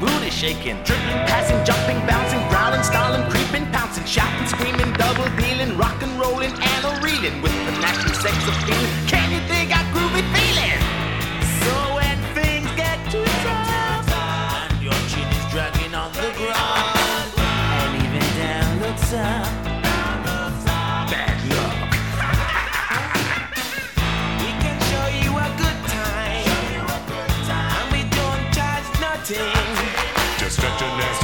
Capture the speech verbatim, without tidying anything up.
booty shaking, jerking, passing, jumping, bouncing, growling, stalling, creeping, pouncing, shouting, screaming, double dealing, rock and rolling, and a reeling with the natural sex appeal. Can you dig our groovy feeling? So when things get too tough and your chin is dragging on the ground, and even down the top, bad luck. We can show you a good time, and we don't charge nothing. Just stretch your legs.